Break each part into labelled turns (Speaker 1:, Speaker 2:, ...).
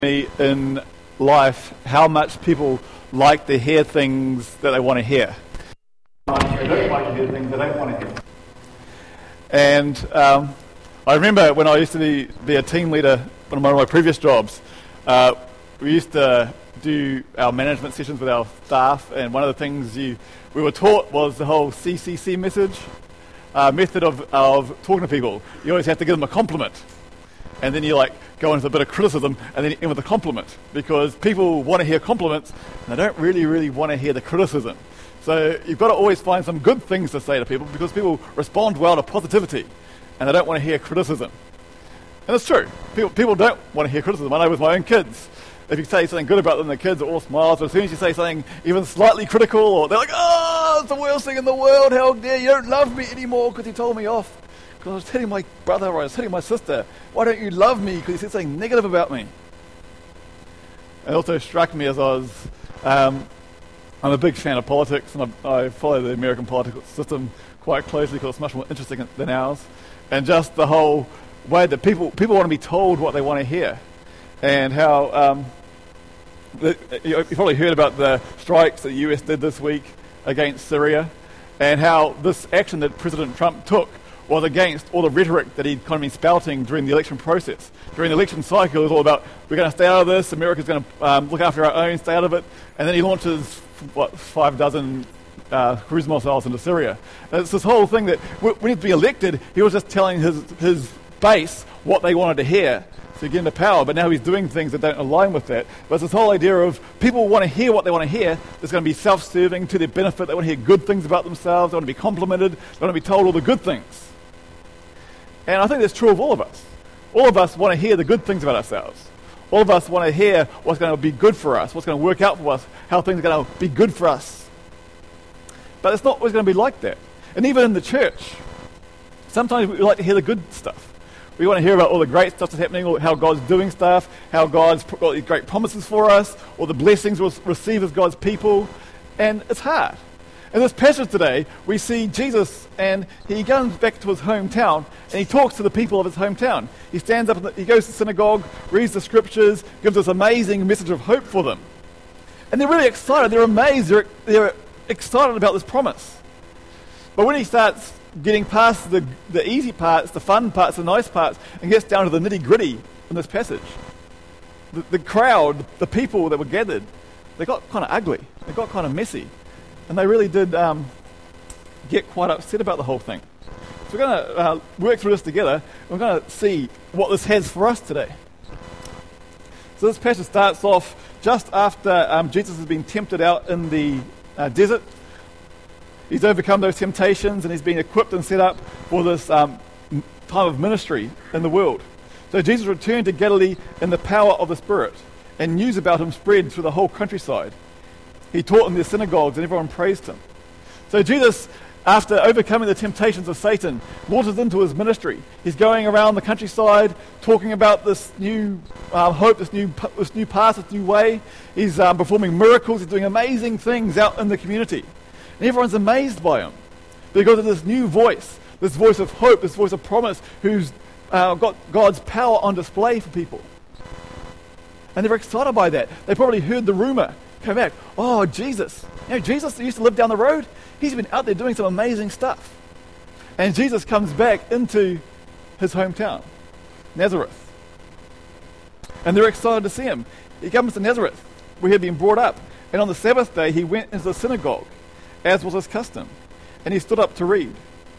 Speaker 1: me in life how much people like to hear things that they want to hear. They don't like to hear things they don't want to hear. And I remember when I used to be a team leader in one of my previous jobs, we used to do our management sessions with our staff, and one of the things we were taught was the whole CCC method of talking to people. You always have to give them a compliment, and then you go into a bit of criticism, and then you end with a compliment, because people want to hear compliments, and they don't really want to hear the criticism. So you've got to always find some good things to say to people, because people respond well to positivity, and they don't want to hear criticism. And it's true. People don't want to hear criticism. I know with my own kids, if you say something good about them, the kids are all smiles, but as soon as you say something even slightly critical, or they're like, "Oh, it's the worst thing in the world, how dare you don't love me anymore because you told me off. Because I was hitting my brother or I was hitting my sister. Why don't you love me because you said something negative about me?" It also struck me as I'm a big fan of politics, and I follow the American political system quite closely because it's much more interesting than ours. And just the whole way that people want to be told what they want to hear. And how you've probably heard about the strikes that the US did this week against Syria, and how this action that President Trump took was against all the rhetoric that he'd kind of been spouting during the election process. During the election cycle, it was all about, we're going to stay out of this, America's going to look after our own, stay out of it. And then he launches, 5 dozen cruise missiles into Syria. And it's this whole thing that when he'd been elected, he was just telling his base what they wanted to hear to get into power, but now he's doing things that don't align with that. But it's this whole idea of people want to hear what they want to hear. It's going to be self-serving, to their benefit. They want to hear good things about themselves. They want to be complimented. They want to be told all the good things. And I think that's true of all of us. All of us want to hear the good things about ourselves. All of us want to hear what's going to be good for us, what's going to work out for us, how things are going to be good for us. But it's not always going to be like that. And even in the church, sometimes we like to hear the good stuff. We want to hear about all the great stuff that's happening, or how God's doing stuff, how God's got these great promises for us, or the blessings we'll receive as God's people. And it's hard. In this passage today, we see Jesus, and he comes back to his hometown, and he talks to the people of his hometown. He stands up, he goes to the synagogue, reads the scriptures, gives this amazing message of hope for them. And they're really excited, they're amazed, they're excited about this promise. But when he starts getting past the easy parts, the fun parts, the nice parts, and gets down to the nitty-gritty in this passage, the crowd, the people that were gathered, they got kind of ugly, they got kind of messy. And they really did get quite upset about the whole thing. So we're going to work through this together, and we're going to see what this has for us today. So this passage starts off just after Jesus has been tempted out in the desert. He's overcome those temptations, and he's been equipped and set up for this time of ministry in the world. So Jesus returned to Galilee in the power of the Spirit, and news about him spread through the whole countryside. He taught in their synagogues, and everyone praised him. So Jesus, after overcoming the temptations of Satan, launches into his ministry. He's going around the countryside, talking about this new hope, this new path, this new way. He's performing miracles. He's doing amazing things out in the community. And everyone's amazed by him because of this new voice, this voice of hope, this voice of promise, who's got God's power on display for people. And they're excited by that. They probably heard the rumor come back. Oh, Jesus. Jesus used to live down the road. He's been out there doing some amazing stuff. And Jesus comes back into his hometown, Nazareth. And they're excited to see him. He comes to Nazareth, where he had been brought up. And on the Sabbath day, he went into the synagogue, as was his custom. And he stood up to read.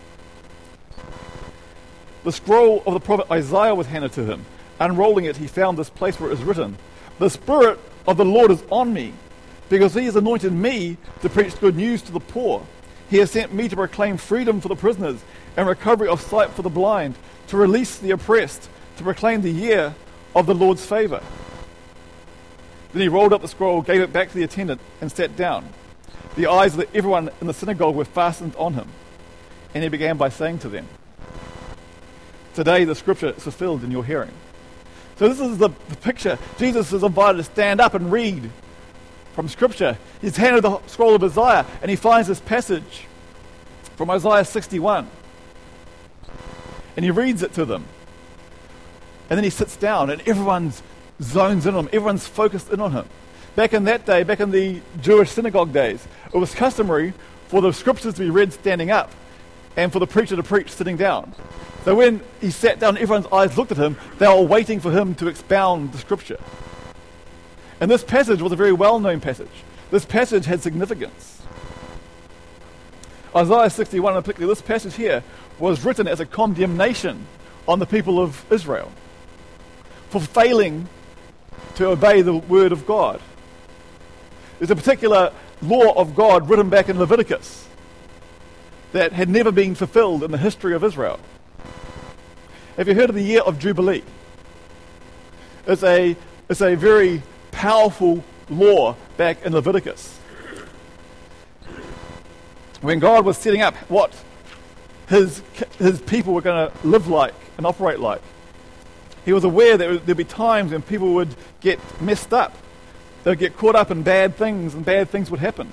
Speaker 1: The scroll of the prophet Isaiah was handed to him. Unrolling it, he found this place where it is written, "The Spirit of the Lord is on me, because he has anointed me to preach good news to the poor. He has sent me to proclaim freedom for the prisoners and recovery of sight for the blind, to release the oppressed, to proclaim the year of the Lord's favor." Then he rolled up the scroll, gave it back to the attendant, and sat down. The eyes of everyone in the synagogue were fastened on him, and he began by saying to them, "Today the scripture is fulfilled in your hearing." So this is the picture. Jesus is invited to stand up and read from Scripture. He's handed the scroll of Isaiah, and he finds this passage from Isaiah 61. And he reads it to them. And then he sits down, and everyone's zones in on him. Everyone's focused in on him. Back in that day, back in the Jewish synagogue days, it was customary for the scriptures to be read standing up and for the preacher to preach sitting down. So when he sat down, everyone's eyes looked at him. They were waiting for him to expound the scripture. And this passage was a very well-known passage. This passage had significance. Isaiah 61, and particularly this passage here, was written as a condemnation on the people of Israel for failing to obey the word of God. There's a particular law of God written back in Leviticus that had never been fulfilled in the history of Israel. Have you heard of the year of Jubilee? It's a very powerful law back in Leviticus. When God was setting up what his people were going to live like and operate like, he was aware that there'd be times when people would get messed up. They'd get caught up in bad things, and bad things would happen.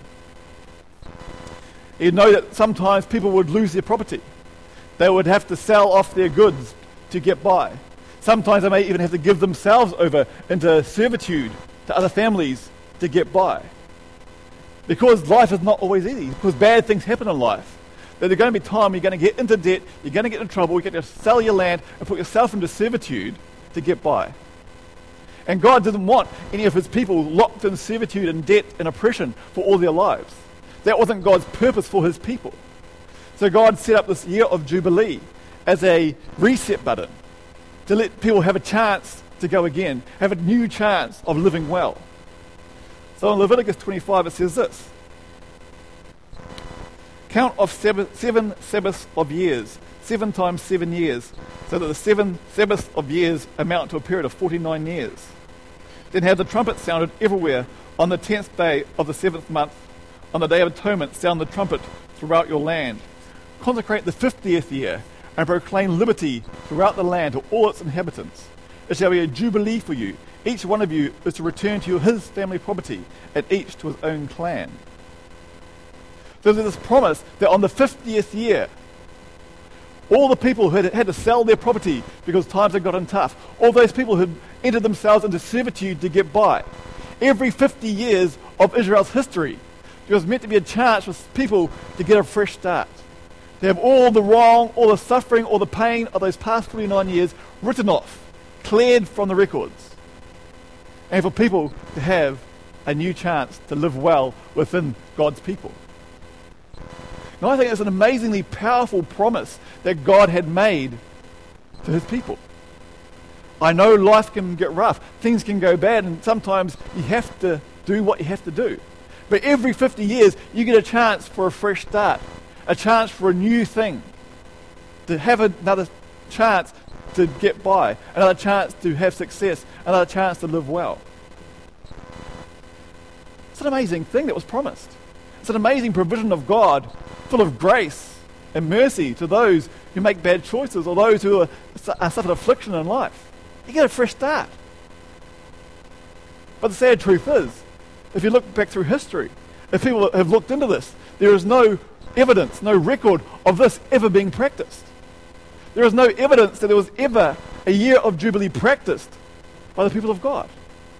Speaker 1: He'd know that sometimes people would lose their property. They would have to sell off their goods to get by. Sometimes they may even have to give themselves over into servitude to other families to get by. Because life is not always easy, because bad things happen in life. There's going to be time you're going to get into debt, you're going to get in trouble, you're going to sell your land and put yourself into servitude to get by. And God didn't want any of his people locked in servitude and debt and oppression for all their lives. That wasn't God's purpose for his people. So God set up this year of Jubilee as a reset button to let people have a chance to go again, have a new chance of living well. So in Leviticus 25 it says this: count off seven Sabbaths of years, 7 times 7 years, so that the 7 Sabbaths of years amount to a period of 49 years. Then have the trumpet sounded everywhere on the 10th day of the 7th month. On the Day of Atonement, sound the trumpet throughout your land. Consecrate the 50th year and proclaim liberty throughout the land to all its inhabitants. It shall be a jubilee for you. Each one of you is to return to his family property, and each to his own clan. So there's this promise that on the 50th year, all the people who had to sell their property because times had gotten tough, all those people who had entered themselves into servitude to get by, every 50 years of Israel's history, there was meant to be a chance for people to get a fresh start. To have all the wrong, all the suffering, all the pain of those past 49 years written off, cleared from the records. And for people to have a new chance to live well within God's people. Now I think it's an amazingly powerful promise that God had made to his people. I know life can get rough, things can go bad, and sometimes you have to do what you have to do. But every 50 years, you get a chance for a fresh start, a chance for a new thing, to have another chance to get by, another chance to have success, another chance to live well. It's an amazing thing that was promised. It's an amazing provision of God, full of grace and mercy to those who make bad choices or those who are suffered affliction in life. You get a fresh start. But the sad truth is, if you look back through history, if people have looked into this, there is no evidence, no record of this ever being practiced. There is no evidence that there was ever a year of Jubilee practiced by the people of God.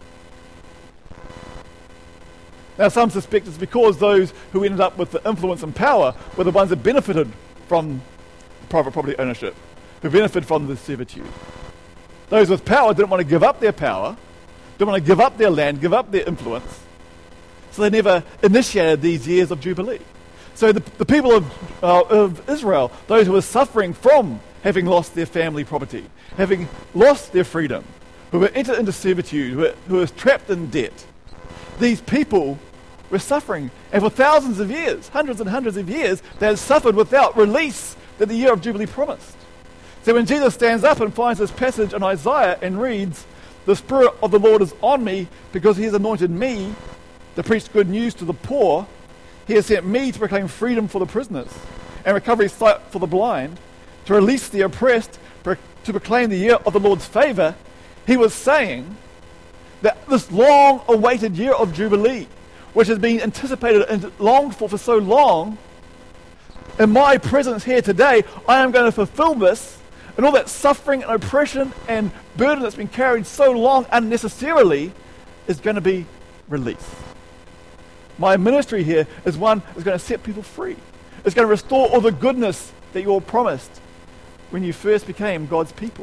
Speaker 1: Now some suspect it's because those who ended up with the influence and power were the ones that benefited from private property ownership, who benefited from the servitude. Those with power didn't want to give up their power, didn't want to give up their land, give up their influence, so they never initiated these years of Jubilee. So the people of Israel, those who were suffering from having lost their family property, having lost their freedom, who were entered into servitude, who were trapped in debt, these people were suffering. And for thousands of years, hundreds and hundreds of years, they had suffered without release that the year of Jubilee promised. So when Jesus stands up and finds this passage in Isaiah and reads, "The Spirit of the Lord is on me because he has anointed me to preach good news to the poor. He has sent me to proclaim freedom for the prisoners and recovery of sight for the blind, to release the oppressed, to proclaim the year of the Lord's favor," he was saying that this long-awaited year of Jubilee, which has been anticipated and longed for so long, in my presence here today, I am going to fulfill this, and all that suffering and oppression and burden that's been carried so long unnecessarily is going to be released. My ministry here is one that's going to set people free. It's going to restore all the goodness that you all promised when you first became God's people.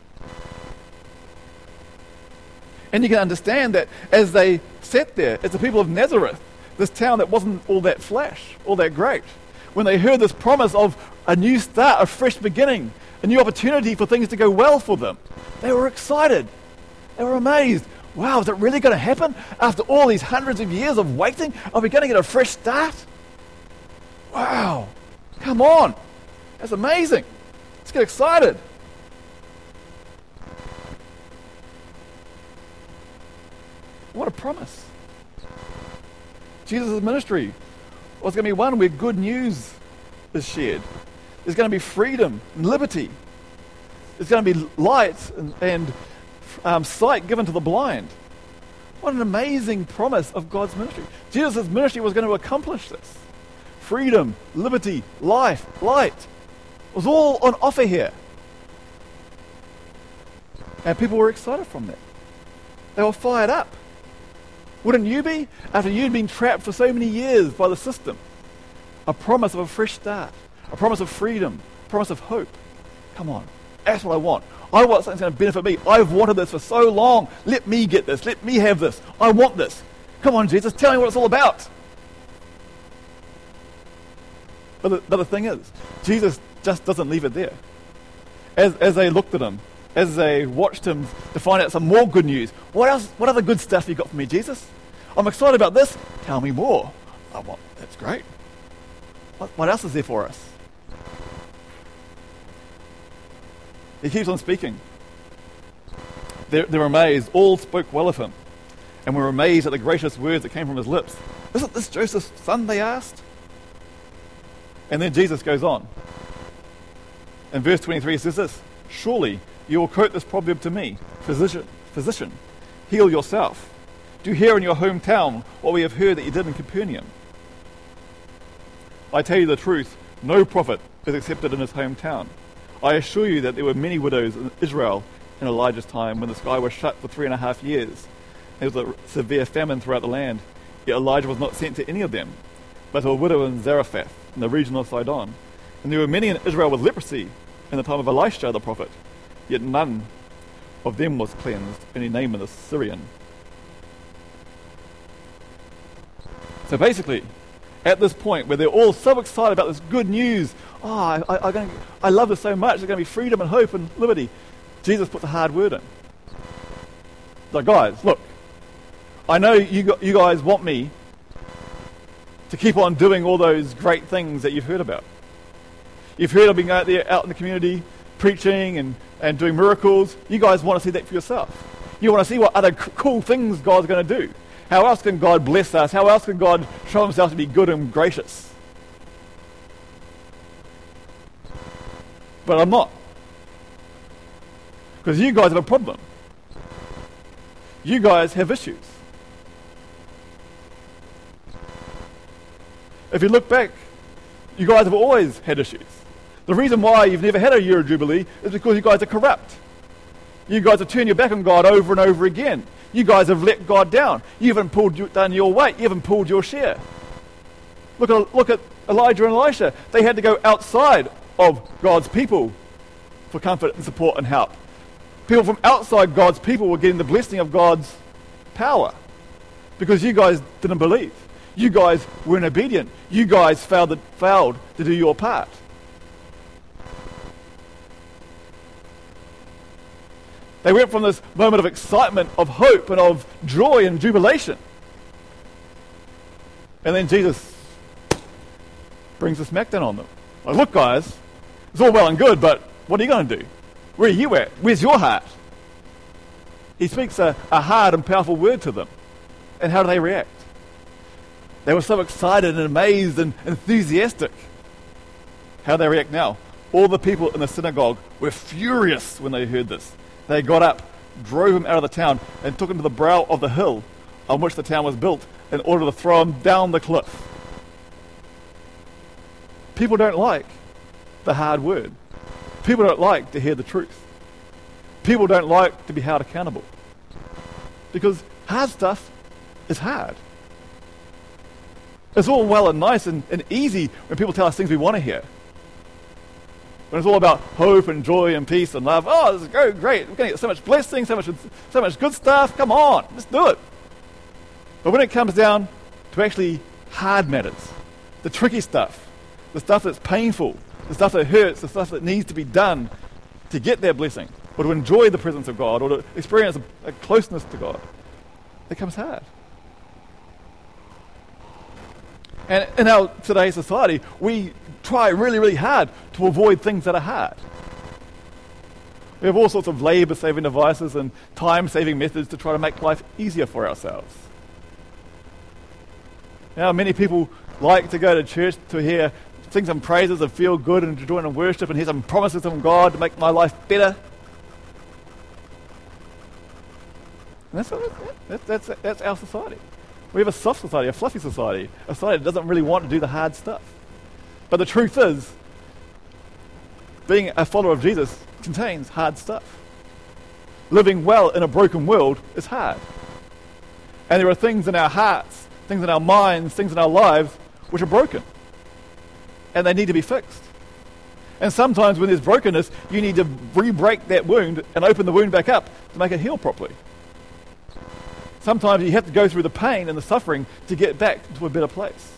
Speaker 1: And you can understand that as they sat there, as the people of Nazareth, this town that wasn't all that flash, all that great, when they heard this promise of a new start, a fresh beginning, a new opportunity for things to go well for them, they were excited. They were amazed. Wow, is it really going to happen? After all these hundreds of years of waiting, are we going to get a fresh start? Wow, come on. That's amazing. Let's get excited. What a promise. Jesus' ministry was going to be one where good news is shared. There's going to be freedom and liberty. There's going to be light and sight given to the blind. What an amazing promise of God's ministry. Jesus' ministry was going to accomplish this. Freedom, liberty, life, light. It was all on offer here. And people were excited from that. They were fired up. Wouldn't you be? After you'd been trapped for so many years by the system. A promise of a fresh start. A promise of freedom. A promise of hope. Come on. That's what I want. I want something that's going to benefit me. I've wanted this for so long. Let me get this. Let me have this. I want this. Come on, Jesus. Tell me what it's all about. But the thing is, Jesus just doesn't leave it there. As they looked at him, as they watched him to find out some more good news, what else? What other good stuff you got for me, Jesus? I'm excited about this. Tell me more. That's great. What else is there for us? He keeps on speaking. They're amazed. All spoke well of him, and were amazed at the gracious words that came from his lips. Isn't this Joseph's son? They asked. And then Jesus goes on. In verse 23 it says this, surely you will quote this proverb to me, physician, heal yourself. Do here in your hometown what we have heard that you did in Capernaum. I tell you the truth, no prophet is accepted in his hometown. I assure you that there were many widows in Israel in Elijah's time when the sky was shut for 3.5 years. There was a severe famine throughout the land, yet Elijah was not sent to any of them, but to a widow in Zarephath, in the region of Sidon. And there were many in Israel with leprosy in the time of Elisha the prophet, yet none of them was cleansed, only Naaman the Syrian. So basically, at this point where they're all so excited about this good news, I love this so much, there's going to be freedom and hope and liberty, Jesus puts a hard word in. Like, guys, look, I know you guys want me to keep on doing all those great things that you've heard about. You've heard of being out there, out in the community, preaching and doing miracles. You guys want to see that for yourself. You want to see what other cool things God's going to do. How else can God bless us? How else can God show himself to be good and gracious? But I'm not. Because you guys have a problem. You guys have issues. If you look back, you guys have always had issues. The reason why you've never had a year of Jubilee is because you guys are corrupt. You guys have turned your back on God over and over again. You guys have let God down. You haven't done your weight. You haven't pulled your share. Look at Elijah and Elisha. They had to go outside of God's people for comfort and support and help. People from outside God's people were getting the blessing of God's power because you guys didn't believe. You guys weren't obedient. You guys failed to do your part. They went from this moment of excitement, of hope, and of joy and jubilation. And then Jesus brings the smackdown on them. Like, look, guys, it's all well and good, but what are you going to do? Where are you at? Where's your heart? He speaks a hard and powerful word to them. And how do they react? They were so excited and amazed and enthusiastic. How do they react now? All the people in the synagogue were furious when they heard this. They got up, drove him out of the town, and took him to the brow of the hill on which the town was built in order to throw him down the cliff. People don't like the hard word. People don't like to hear the truth. people don't like to be held accountable. Because hard stuff is hard. It's all well and nice and easy when people tell us things we want to hear. When it's all about hope and joy and peace and love. Oh, this is great. We're going to get so much blessing, so much good stuff. Come on, let's do it. But when it comes down to actually hard matters, the tricky stuff, the stuff that's painful, the stuff that hurts, the stuff that needs to be done to get that blessing, or to enjoy the presence of God, or to experience a closeness to God, it comes hard. And in our today's society, we try really, really hard to avoid things that are hard. We have all sorts of labor-saving devices and time-saving methods to try to make life easier for ourselves. Now, many people like to go to church to hear sing some praises and feel good and to join in worship and hear some promises from God to make my life better. And that's our society. We have a soft society, a fluffy society, a society that doesn't really want to do the hard stuff. But the truth is, being a follower of Jesus contains hard stuff. Living well in a broken world is hard. And there are things in our hearts, things in our minds, things in our lives which are broken. And they need to be fixed. And sometimes when there's brokenness, you need to re-break that wound and open the wound back up to make it heal properly. Sometimes you have to go through the pain and the suffering to get back to a better place.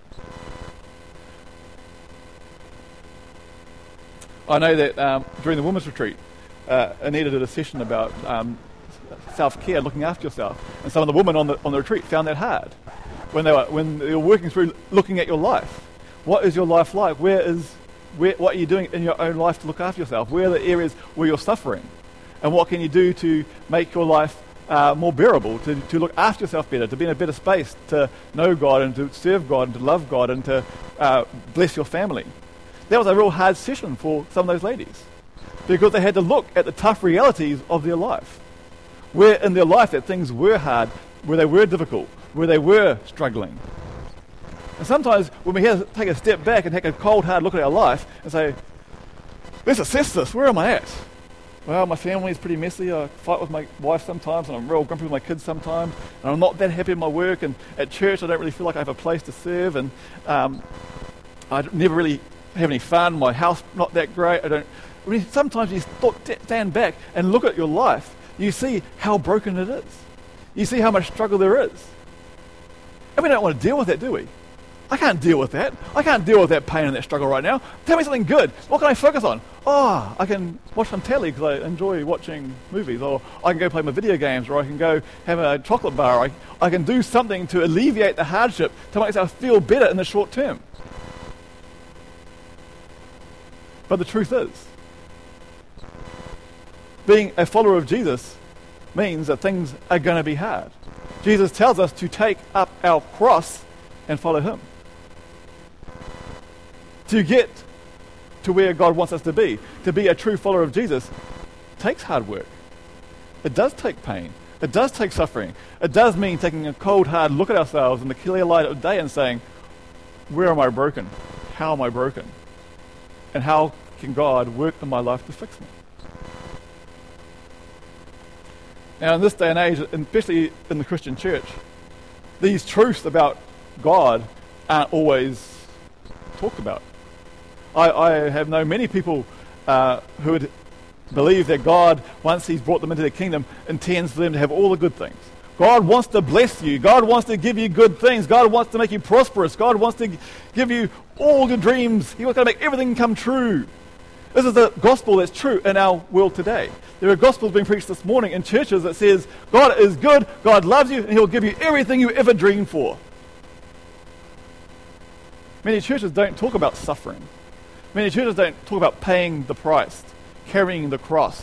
Speaker 1: I know that during the women's retreat, Anita did a session about self-care, looking after yourself. And some of the women on the retreat found that hard. When they were working through looking at your life. What is your life like? What are you doing in your own life to look after yourself? Where are the areas where you're suffering? And what can you do to make your life more bearable, to look after yourself better, to be in a better space, to know God and to serve God and to love God and to bless your family? That was a real hard session for some of those ladies because they had to look at the tough realities of their life. Where in their life that things were hard, where they were difficult, where they were struggling. And sometimes when we have to take a step back and take a cold, hard look at our life and say, let's assess this, where am I at? Well, my family is pretty messy. I fight with my wife sometimes and I'm real grumpy with my kids sometimes. And I'm not that happy in my work, and at church I don't really feel like I have a place to serve, and I never really have any fun. My house not that great. Sometimes you stand back and look at your life. You see how broken it is. You see how much struggle there is. And we don't want to deal with that, do we? I can't deal with that. I can't deal with that pain and that struggle right now. Tell me something good. What can I focus on? Oh, I can watch some telly because I enjoy watching movies, or I can go play my video games, or I can go have a chocolate bar. I can do something to alleviate the hardship to make myself feel better in the short term. But the truth is, being a follower of Jesus means that things are going to be hard. Jesus tells us to take up our cross and follow him. To get to where God wants us to be a true follower of Jesus, takes hard work. It does take pain. It does take suffering. It does mean taking a cold, hard look at ourselves in the clear light of day and saying, where am I broken? How am I broken? And how can God work in my life to fix me? Now, in this day and age, especially in the Christian church, these truths about God aren't always talked about. I have known many people who would believe that God, once he's brought them into the kingdom, intends for them to have all the good things. God wants to bless you. God wants to give you good things. God wants to make you prosperous. God wants to give you all your dreams. He wants to make everything come true. This is the gospel that's true in our world today. There are gospels being preached this morning in churches that says, God is good, God loves you, and he'll give you everything you ever dreamed for. Many churches don't talk about suffering. Many churches don't talk about paying the price, carrying the cross,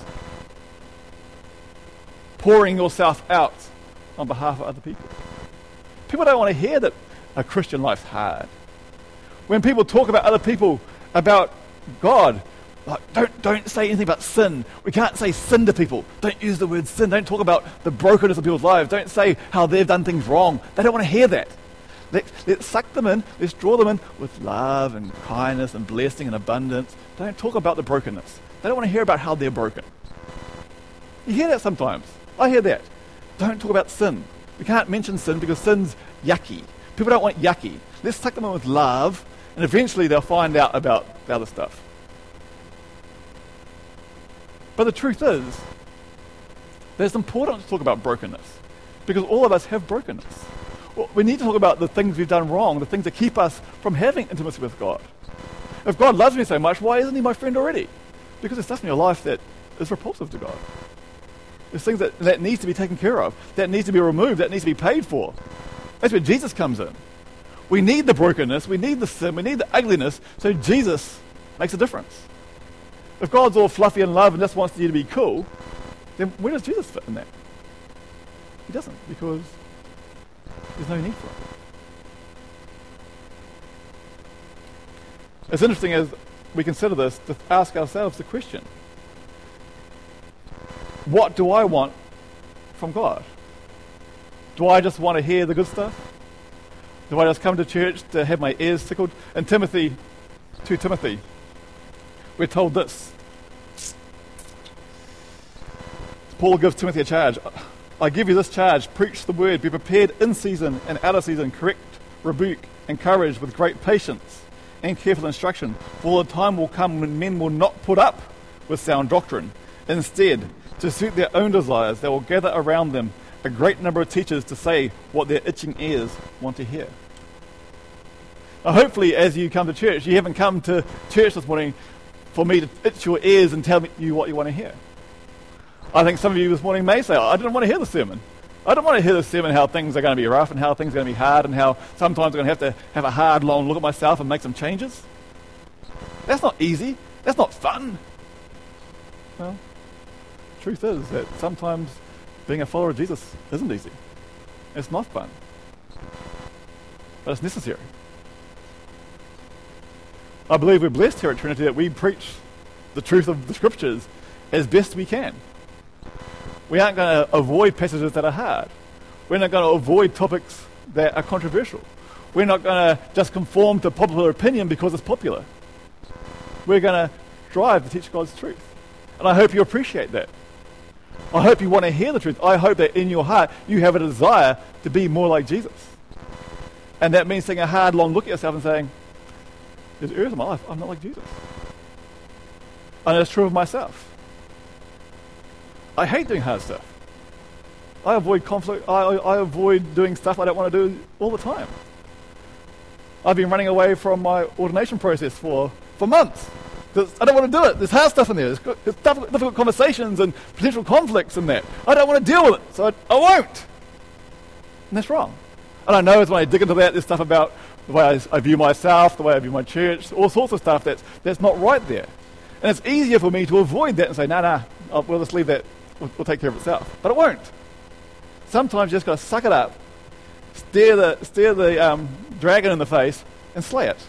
Speaker 1: pouring yourself out on behalf of other people. People don't want to hear that a Christian life's hard. When people talk about other people, about God, like, don't say anything about sin. We can't say sin to people. Don't use the word sin. Don't talk about the brokenness of people's lives. Don't say how they've done things wrong. They don't want to hear that. Let's suck them in. Let's draw them in with love and kindness and blessing and abundance. Don't talk about the brokenness. They don't want to hear about how they're broken. You hear that sometimes. I hear that. Don't talk about sin. We can't mention sin because sin's yucky. People don't want yucky. Let's tuck them in with love, and eventually they'll find out about the other stuff. But the truth is that it's important to talk about brokenness, because all of us have brokenness. Well, we need to talk about the things we've done wrong, the things that keep us from having intimacy with God. If God loves me so much, why isn't he my friend already? Because there's stuff in your life that is repulsive to God. There's things that needs to be taken care of, that needs to be removed, that needs to be paid for. That's where Jesus comes in. We need the brokenness, we need the sin, we need the ugliness, so Jesus makes a difference. If God's all fluffy and love and just wants you to be cool, then where does Jesus fit in that? He doesn't, because there's no need for it. It's interesting as we consider this to ask ourselves the question, what do I want from God? Do I just want to hear the good stuff? Do I just come to church to have my ears tickled? In Timothy, we're told this. Paul gives Timothy a charge. I give you this charge, preach the word, be prepared in season and out of season, correct, rebuke, encourage with great patience and careful instruction. For the time will come when men will not put up with sound doctrine. Instead, to suit their own desires, they will gather around them a great number of teachers to say what their itching ears want to hear. Now, hopefully, as you come to church, you haven't come to church this morning for me to itch your ears and tell you what you want to hear. I think some of you this morning may say, I didn't want to hear the sermon. I don't want to hear the sermon how things are going to be rough and how things are going to be hard and how sometimes I'm going to have a hard, long look at myself and make some changes. That's not easy. That's not fun. Well, truth is that sometimes being a follower of Jesus isn't easy. It's not fun. But it's necessary. I believe we're blessed here at Trinity that we preach the truth of the Scriptures as best we can. We aren't going to avoid passages that are hard. We're not going to avoid topics that are controversial. We're not going to just conform to popular opinion because it's popular. We're going to strive to teach God's truth. And I hope you appreciate that. I hope you want to hear the truth. I hope that in your heart you have a desire to be more like Jesus. And that means taking a hard, long look at yourself and saying, there's areas of my life I'm not like Jesus. And it's true of myself. I hate doing hard stuff. I avoid conflict. I avoid doing stuff I don't want to do all the time. I've been running away from my ordination process for months. I don't want to do it. There's hard stuff in there. There's difficult conversations and potential conflicts in that. I don't want to deal with it, so I won't. And that's wrong. And I know as when I dig into that, there's stuff about the way I view myself, the way I view my church, all sorts of stuff that's not right there. And it's easier for me to avoid that and say, nah, we'll just leave that. We'll take care of itself. But it won't. Sometimes you just got to suck it up, stare the dragon in the face, and slay it.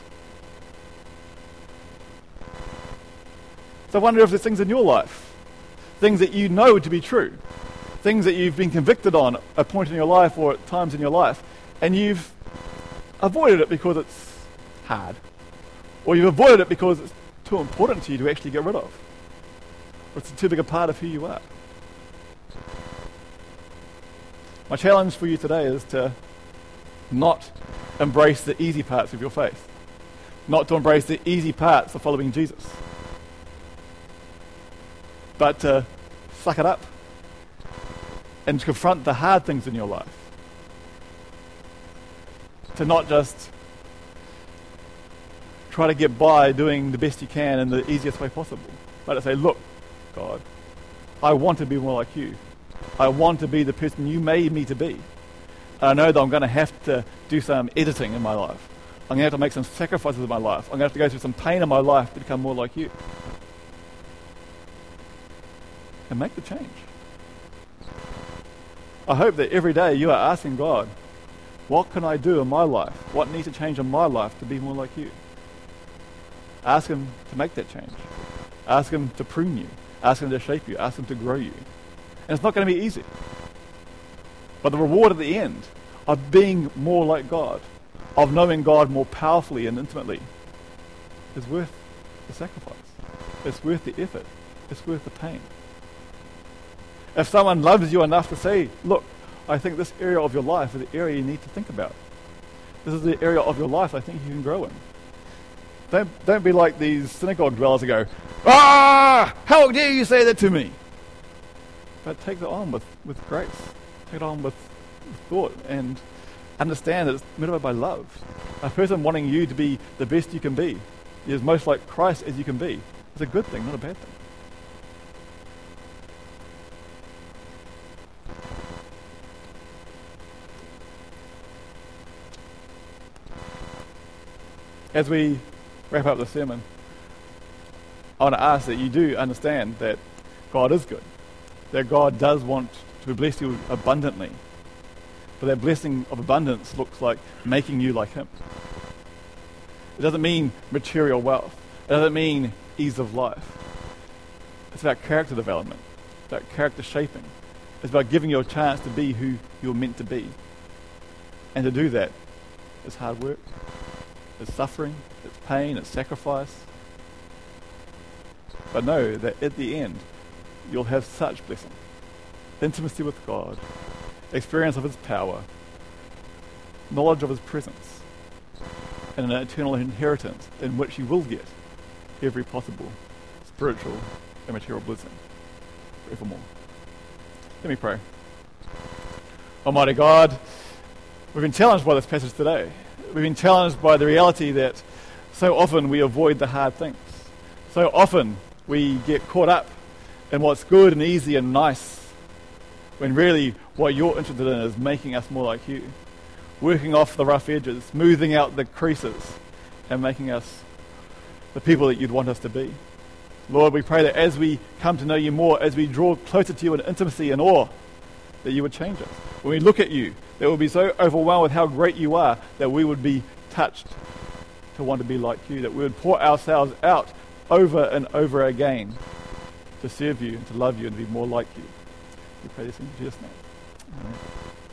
Speaker 1: So I wonder if there's things in your life, things that you know to be true, things that you've been convicted on at a point in your life or at times in your life, and you've avoided it because it's hard, or you've avoided it because it's too important to you to actually get rid of, or it's too big a part of who you are. My challenge for you today is to not embrace the easy parts of your faith, not to embrace the easy parts of following Jesus, but to suck it up and to confront the hard things in your life. To not just try to get by doing the best you can in the easiest way possible, but to say, look, God, I want to be more like you. I want to be the person you made me to be. And I know that I'm going to have to do some editing in my life. I'm going to have to make some sacrifices in my life. I'm going to have to go through some pain in my life to become more like you. And make the change. I hope that every day you are asking God, what can I do in my life? What needs to change in my life to be more like you? Ask Him to make that change. Ask Him to prune you. Ask Him to shape you. Ask Him to grow you. And it's not going to be easy. But the reward at the end of being more like God, of knowing God more powerfully and intimately, is worth the sacrifice. It's worth the effort. It's worth the pain. If someone loves you enough to say, look, I think this area of your life is the area you need to think about. This is the area of your life I think you can grow in. Don't be like these synagogue dwellers who go, how dare you say that to me? But take that on with grace. Take it on with thought and understand that it's motivated by love. A person wanting you to be the best you can be is most like Christ as you can be. It's a good thing, not a bad thing. As we wrap up the sermon, I want to ask that you do understand that God is good, that God does want to bless you abundantly, but that blessing of abundance looks like making you like Him. It doesn't mean material wealth. It doesn't mean ease of life. It's about character development, about character shaping. It's about giving you a chance to be who you're meant to be. And to do that is hard work, it's suffering, it's pain, it's sacrifice. But know that at the end, you'll have such blessing. Intimacy with God, experience of His power, knowledge of His presence, and an eternal inheritance in which you will get every possible spiritual and material blessing forevermore. Let me pray. Almighty God, we've been challenged by this passage today. We've been challenged by the reality that so often we avoid the hard things. So often we get caught up in what's good and easy and nice, when really what you're interested in is making us more like you, working off the rough edges, smoothing out the creases, and making us the people that you'd want us to be. Lord, we pray that as we come to know you more, as we draw closer to you in intimacy and awe, that you would change us. When we look at you, that we'll be so overwhelmed with how great you are that we would be touched to want to be like you, that we would pour ourselves out over and over again to serve you and to love you and to be more like you. We pray this in Jesus' name. Amen.